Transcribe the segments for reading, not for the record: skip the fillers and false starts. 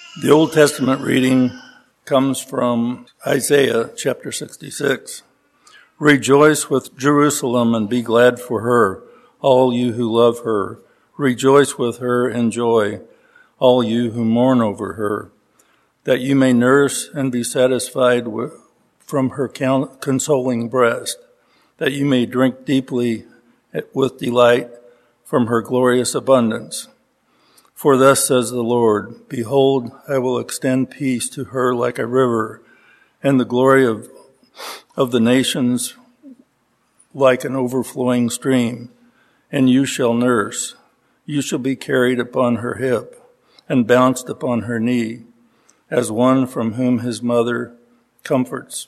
The Old Testament reading comes from Isaiah chapter 66. Rejoice with Jerusalem and be glad for her, all you who love her. Rejoice with her in joy, all you who mourn over her, that you may nurse and be satisfied from her consoling breast, that you may drink deeply with delight from her glorious abundance. For thus says the Lord, behold, I will extend peace to her like a river, and the glory of the nations like an overflowing stream. And you shall nurse. You shall be carried upon her hip, and bounced upon her knee, as one from whom his mother comforts.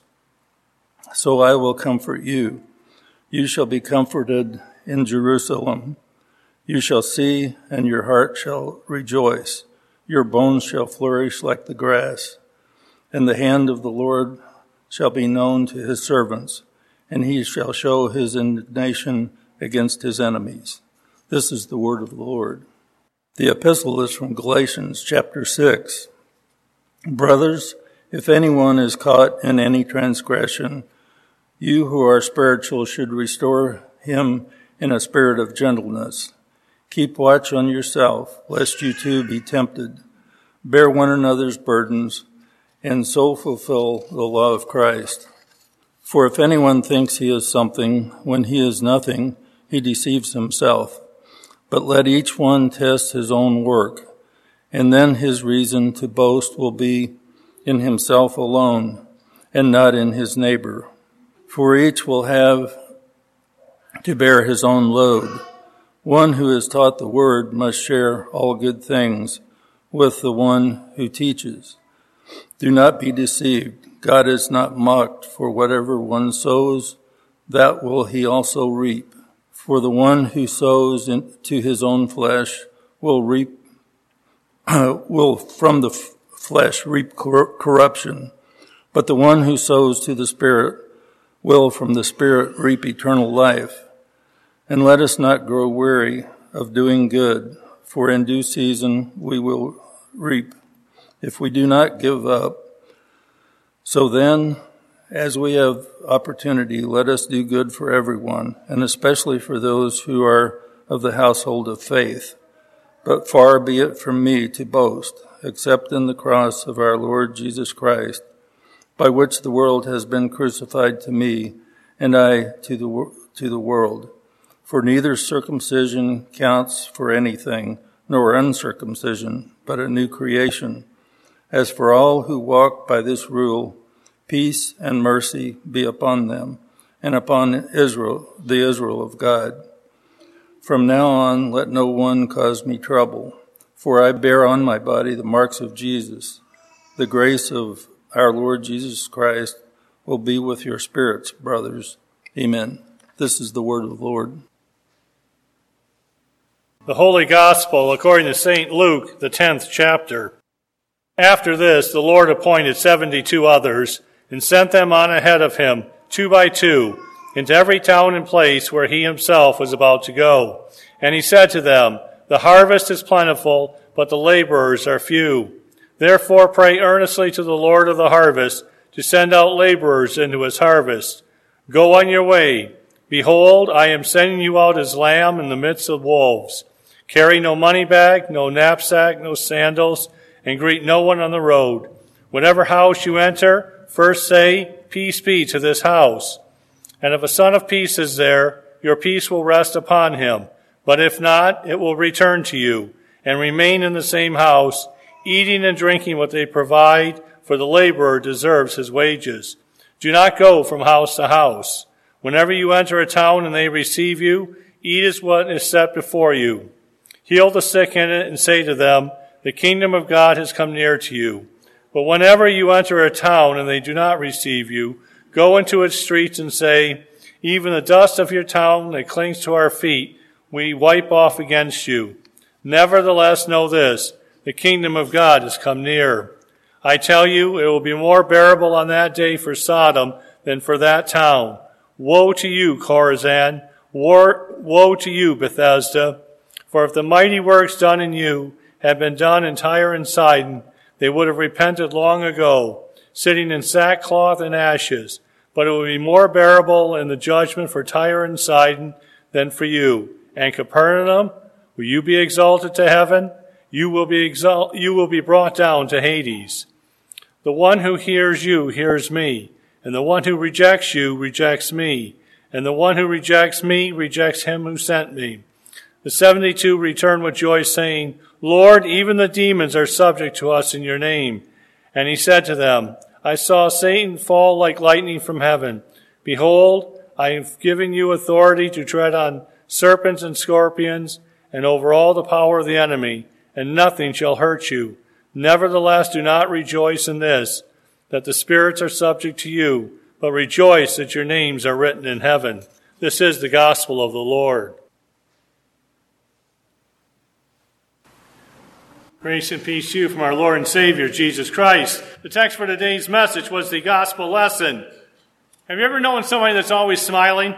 So I will comfort you. You shall be comforted in Jerusalem. You shall see, and your heart shall rejoice. Your bones shall flourish like the grass. And the hand of the Lord shall be known to his servants, and he shall show his indignation against his enemies. This is the word of the Lord. The epistle is from Galatians chapter 6. Brothers, if anyone is caught in any transgression, you who are spiritual should restore him in a spirit of gentleness. Keep watch on yourself, lest you too be tempted. Bear one another's burdens, and so fulfill the law of Christ. For if anyone thinks he is something when he is nothing, he deceives himself. But let each one test his own work, and then his reason to boast will be in himself alone, and not in his neighbor. For each will have to bear his own load. One who is taught the word must share all good things with the one who teaches. Do not be deceived. God is not mocked, for whatever one sows, that will he also reap. For the one who sows into his own flesh will from the flesh reap corruption, but the one who sows to the Spirit will from the Spirit reap eternal life. And let us not grow weary of doing good, for in due season we will reap, if we do not give up. So then, as we have opportunity, let us do good for everyone, and especially for those who are of the household of faith. But far be it from me to boast, except in the cross of our Lord Jesus Christ, by which the world has been crucified to me, and I to the world. For neither circumcision counts for anything, nor uncircumcision, but a new creation. As for all who walk by this rule, peace and mercy be upon them, and upon Israel, the Israel of God. From now on, let no one cause me trouble, for I bear on my body the marks of Jesus. The grace of our Lord Jesus Christ will be with your spirits, brothers. Amen. This is the word of the Lord. The Holy Gospel according to St. Luke, the 10th chapter. After this, the Lord appointed 72 others and sent them on ahead of him, 2 by 2, into every town and place where he himself was about to go. And he said to them, the harvest is plentiful, but the laborers are few. Therefore pray earnestly to the Lord of the harvest to send out laborers into his harvest. Go on your way. Behold, I am sending you out as lamb in the midst of wolves. Carry no money bag, no knapsack, no sandals, and greet no one on the road. Whatever house you enter, first say, peace be to this house. And if a son of peace is there, your peace will rest upon him. But if not, it will return to you, and remain in the same house, eating and drinking what they provide, for the laborer deserves his wages. Do not go from house to house. Whenever you enter a town and they receive you, eat as what is set before you. Heal the sick in it and say to them, the kingdom of God has come near to you. But whenever you enter a town and they do not receive you, go into its streets and say, even the dust of your town that clings to our feet, we wipe off against you. Nevertheless, know this, the kingdom of God has come near. I tell you, it will be more bearable on that day for Sodom than for that town. Woe to you, Chorazin! Woe to you, Bethesda! For if the mighty works done in you had been done in Tyre and Sidon, they would have repented long ago, sitting in sackcloth and ashes. But it will be more bearable in the judgment for Tyre and Sidon than for you. And Capernaum, will you be exalted to heaven? You will be brought down to Hades. The one who hears you hears me, and the one who rejects you rejects me, and the one who rejects me rejects him who sent me. The 72 returned with joy, saying, Lord, even the demons are subject to us in your name. And he said to them, I saw Satan fall like lightning from heaven. Behold, I have given you authority to tread on serpents and scorpions, and over all the power of the enemy, and nothing shall hurt you. Nevertheless, do not rejoice in this, that the spirits are subject to you, but rejoice that your names are written in heaven. This is the gospel of the Lord. Grace and peace to you from our Lord and Savior, Jesus Christ. The text for today's message was the gospel lesson. Have you ever known somebody that's always smiling?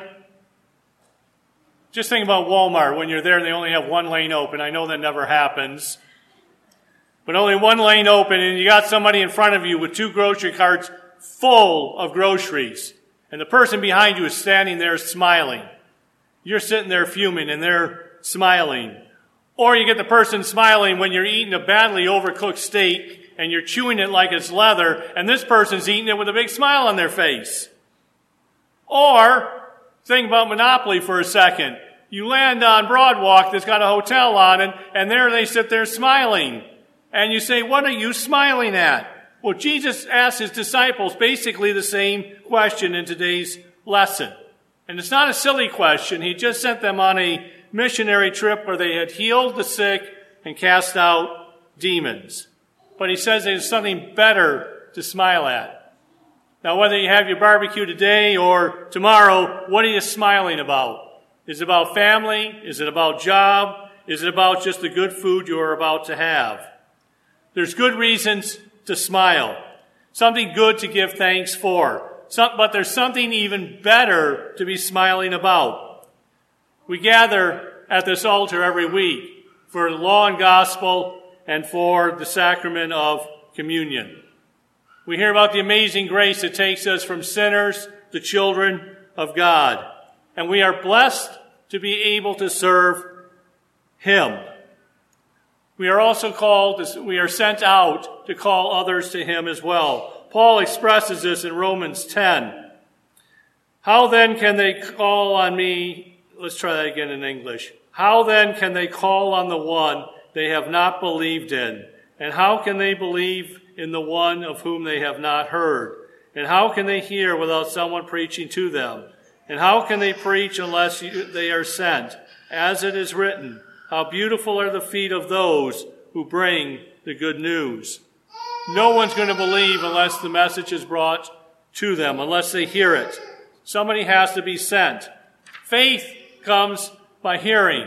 Just think about Walmart when you're there and they only have one lane open. I know that never happens. But only one lane open, and you got somebody in front of you with 2 grocery carts full of groceries. And the person behind you is standing there smiling. You're sitting there fuming and they're smiling. Or you get the person smiling when you're eating a badly overcooked steak and you're chewing it like it's leather, and this person's eating it with a big smile on their face. Or, think about Monopoly for a second. You land on Broadwalk that's got a hotel on it, and there they sit there smiling. And you say, what are you smiling at? Well, Jesus asked his disciples basically the same question in today's lesson. And it's not a silly question. He just sent them on a missionary trip where they had healed the sick and cast out demons. But he says there's something better to smile at. Now, whether you have your barbecue today or tomorrow, what are you smiling about? Is it about family? Is it about job? Is it about just the good food you are about to have? There's good reasons to smile. Something good to give thanks for. But there's something even better to be smiling about. We gather at this altar every week for the law and gospel and for the sacrament of communion. We hear about the amazing grace that takes us from sinners to children of God. And we are blessed to be able to serve him. We are also we are sent out to call others to him as well. Paul expresses this in Romans 10. How then can they call on me? Let's try that again in English. How then can they call on the one they have not believed in? And how can they believe in the one of whom they have not heard? And how can they hear without someone preaching to them? And how can they preach unless they are sent? As it is written, how beautiful are the feet of those who bring the good news. No one's going to believe unless the message is brought to them, unless they hear it. Somebody has to be sent. Faith comes by hearing.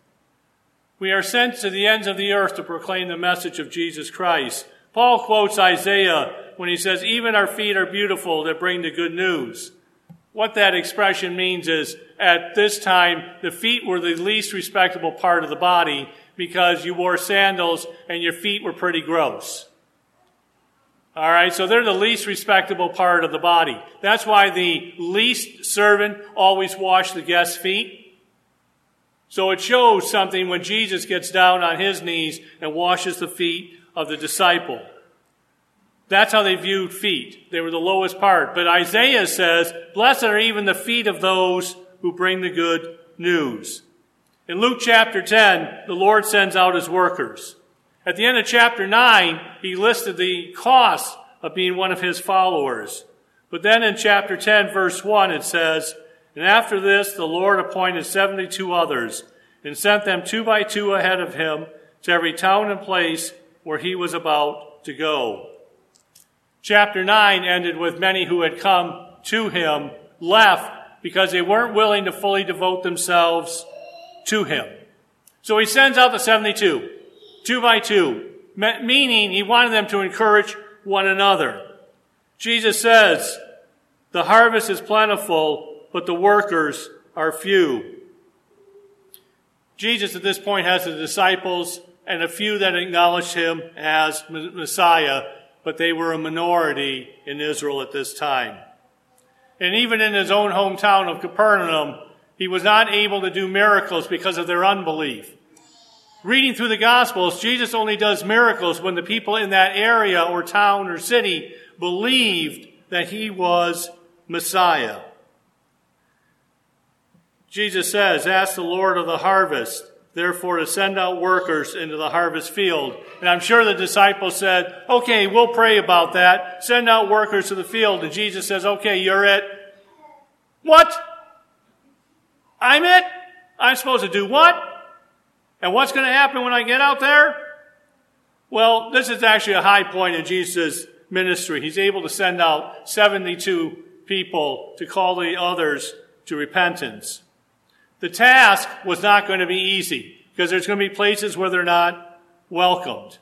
We are sent to the ends of the earth to proclaim the message of Jesus Christ. Paul quotes Isaiah when he says, even our feet are beautiful that bring the good news. What that expression means is, at this time, the feet were the least respectable part of the body because you wore sandals and your feet were pretty gross. All right, so they're the least respectable part of the body. That's why the least servant always washed the guest's feet. So it shows something when Jesus gets down on his knees and washes the feet of the disciple. That's how they viewed feet. They were the lowest part. But Isaiah says, blessed are even the feet of those who bring the good news. In Luke chapter 10, the Lord sends out his workers. At the end of chapter 9, he listed the cost of being one of his followers. But then in chapter 10, verse 1, it says, and after this, the Lord appointed 72 others and sent them 2 by 2 ahead of him to every town and place where he was about to go. Chapter 9 ended with many who had come to him left because they weren't willing to fully devote themselves to him. So he sends out the 72, 2 by 2, meaning he wanted them to encourage one another. Jesus says, the harvest is plentiful, but the workers are few. Jesus at this point has the disciples and a few that acknowledged him as Messiah, but they were a minority in Israel at this time. And even in his own hometown of Capernaum, he was not able to do miracles because of their unbelief. Reading through the Gospels, Jesus only does miracles when the people in that area or town or city believed that he was Messiah. Jesus says, ask the Lord of the harvest, therefore, to send out workers into the harvest field. And I'm sure the disciples said, okay, we'll pray about that. Send out workers to the field. And Jesus says, okay, you're it. What? I'm it? I'm supposed to do what? And what's going to happen when I get out there? Well, this is actually a high point in Jesus' ministry. He's able to send out 72 people to call the others to repentance. The task was not going to be easy because there's going to be places where they're not welcomed.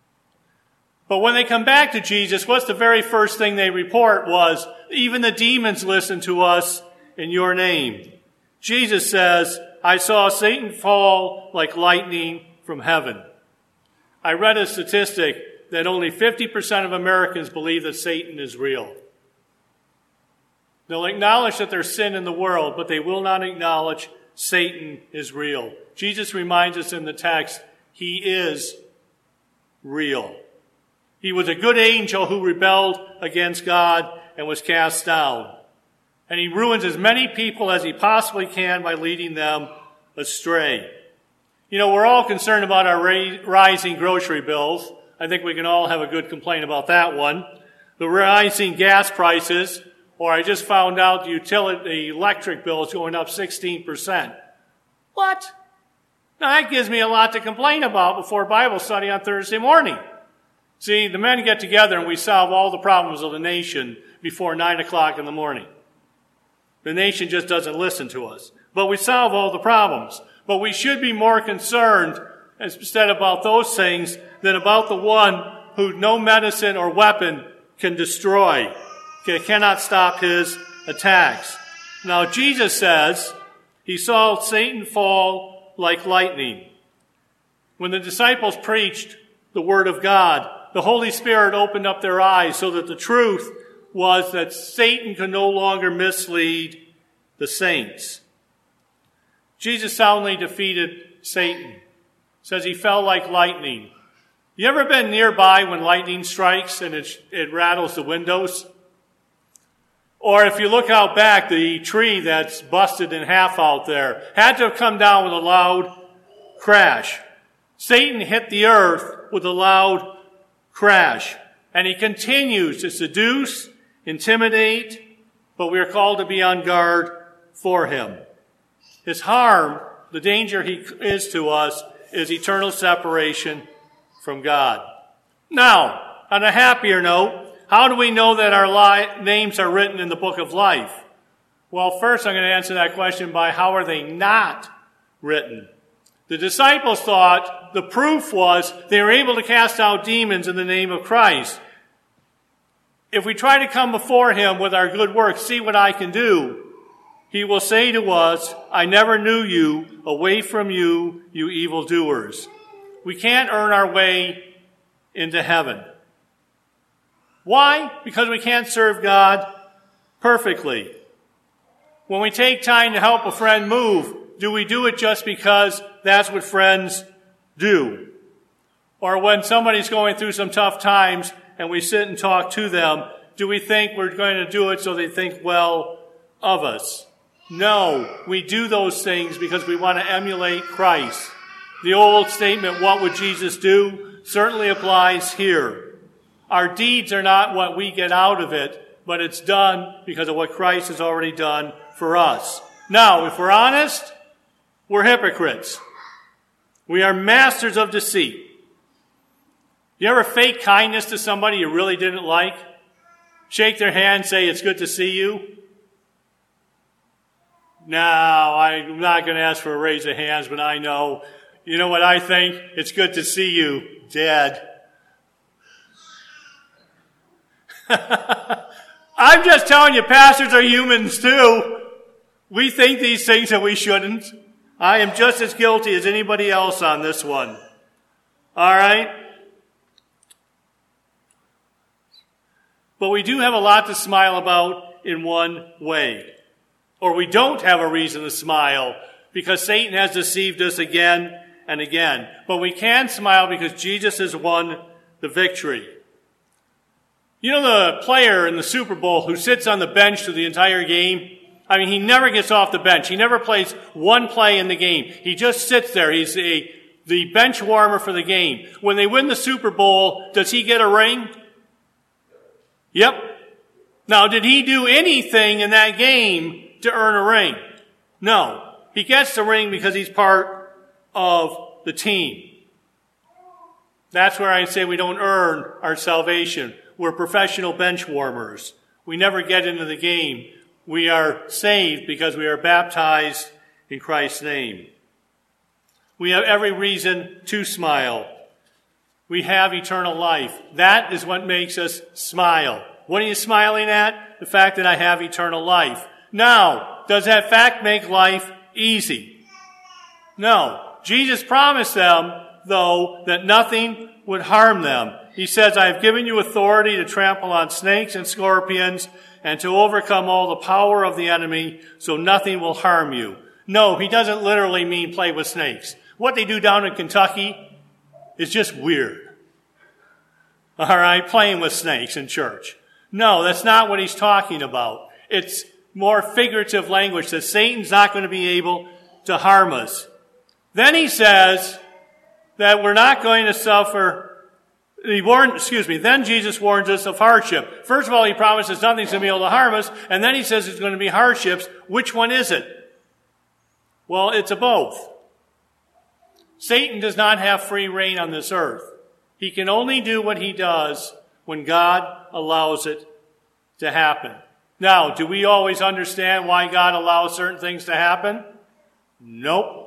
But when they come back to Jesus, what's the very first thing they report was, even the demons listen to us in your name. Jesus says, I saw Satan fall like lightning from heaven. I read a statistic that only 50% of Americans believe that Satan is real. They'll acknowledge that there's sin in the world, but they will not acknowledge Satan is real. Jesus reminds us in the text, he is real. He was a good angel who rebelled against God and was cast down. And he ruins as many people as he possibly can by leading them astray. You know, we're all concerned about our rising grocery bills. I think we can all have a good complaint about that one. The rising gas prices, or I just found out the electric bill is going up 16%. What? Now that gives me a lot to complain about before Bible study on Thursday morning. See, the men get together and we solve all the problems of the nation before 9 o'clock in the morning. The nation just doesn't listen to us. But we solve all the problems. But we should be more concerned instead about those things than about the one who no medicine or weapon can destroy. Cannot stop his attacks. Now, Jesus says he saw Satan fall like lightning. When the disciples preached the word of God, the Holy Spirit opened up their eyes so that the truth was that Satan could no longer mislead the saints. Jesus soundly defeated Satan. Says he fell like lightning. You ever been nearby when lightning strikes and it rattles the windows? Or if you look out back, the tree that's busted in half out there had to have come down with a loud crash. Satan hit the earth with a loud crash. And he continues to seduce, intimidate, but we are called to be on guard for him. His harm, the danger he is to us, is eternal separation from God. Now, on a happier note, how do we know that our names are written in the book of life? Well, first I'm going to answer that question by how are they not written? The disciples thought the proof was they were able to cast out demons in the name of Christ. If we try to come before him with our good works, see what I can do, he will say to us, I never knew you, away from you, you evildoers. We can't earn our way into heaven. Why? Because we can't serve God perfectly. When we take time to help a friend move, do we do it just because that's what friends do? Or when somebody's going through some tough times and we sit and talk to them, do we think we're going to do it so they think well of us? No, we do those things because we want to emulate Christ. The old statement, what would Jesus do, certainly applies here. Our deeds are not what we get out of it, but it's done because of what Christ has already done for us. Now, if we're honest, we're hypocrites. We are masters of deceit. You ever fake kindness to somebody you really didn't like? Shake their hand, say, it's good to see you? No, I'm not going to ask for a raise of hands, but I know. You know what I think? It's good to see you, Dad. I'm just telling you, pastors are humans too. We think these things that we shouldn't. I am just as guilty as anybody else on this one. All right? But we do have a lot to smile about in one way. Or we don't have a reason to smile because Satan has deceived us again and again. But we can smile because Jesus has won the victory. You know the player in the Super Bowl who sits on the bench through the entire game? I mean, he never gets off the bench. He never plays one play in the game. He just sits there. He's the bench warmer for the game. When they win the Super Bowl, does he get a ring? Yep. Now, did he do anything in that game to earn a ring? No. He gets the ring because he's part of the team. That's where I say we don't earn our salvation. We're professional bench warmers. We never get into the game. We are saved because we are baptized in Christ's name. We have every reason to smile. We have eternal life. That is what makes us smile. What are you smiling at? The fact that I have eternal life. Now, does that fact make life easy? No. Jesus promised them, though, that nothing would harm them. He says, I have given you authority to trample on snakes and scorpions and to overcome all the power of the enemy, so nothing will harm you. No, he doesn't literally mean play with snakes. What they do down in Kentucky is just weird. All right, playing with snakes in church. No, that's not what he's talking about. It's more figurative language that Satan's not going to be able to harm us. Then he says that we're not going to suffer. Then Jesus warns us of hardship. First of all, he promises nothing's going to be able to harm us, and then he says there's going to be hardships. Which one is it? Well, it's a both. Satan does not have free reign on this earth. He can only do what he does when God allows it to happen. Now, do we always understand why God allows certain things to happen? Nope.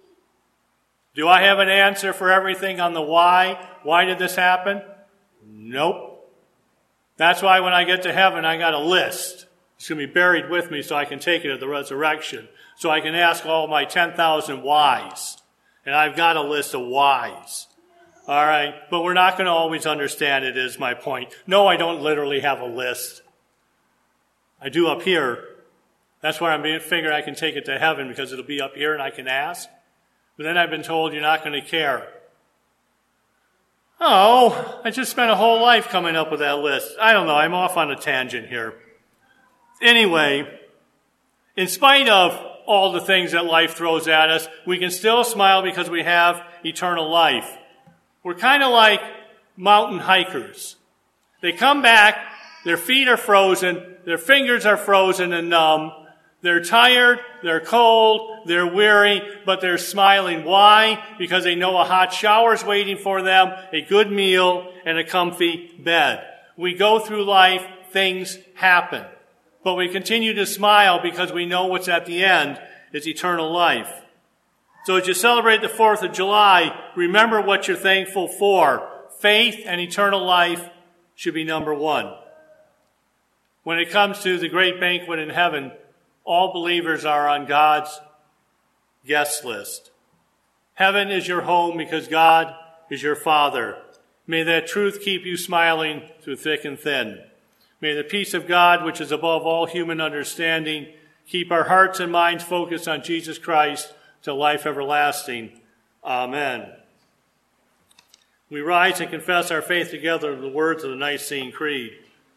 Do I have an answer for everything on the why? Why did this happen? Nope. That's why when I get to heaven, I got a list. It's going to be buried with me so I can take it at the resurrection. So I can ask all my 10,000 whys. And I've got a list of whys. All right? But we're not going to always understand it, is my point. No, I don't literally have a list. I do up here. That's why I'm figuring I can take it to heaven because it'll be up here and I can ask. But then I've been told you're not going to care. Oh, I just spent a whole life coming up with that list. I don't know. I'm off on a tangent here. Anyway, in spite of all the things that life throws at us, we can still smile because we have eternal life. We're kind of like mountain hikers. They come back, their feet are frozen, their fingers are frozen and numb. They're tired, they're cold, they're weary, but they're smiling. Why? Because they know a hot shower's waiting for them, a good meal, and a comfy bed. We go through life, things happen. But we continue to smile because we know what's at the end is eternal life. So as you celebrate the 4th of July, remember what you're thankful for. Faith and eternal life should be number one. When it comes to the great banquet in heaven, all believers are on God's guest list. Heaven is your home because God is your Father. May that truth keep you smiling through thick and thin. May the peace of God, which is above all human understanding, keep our hearts and minds focused on Jesus Christ to life everlasting. Amen. We rise and confess our faith together in the words of the Nicene Creed.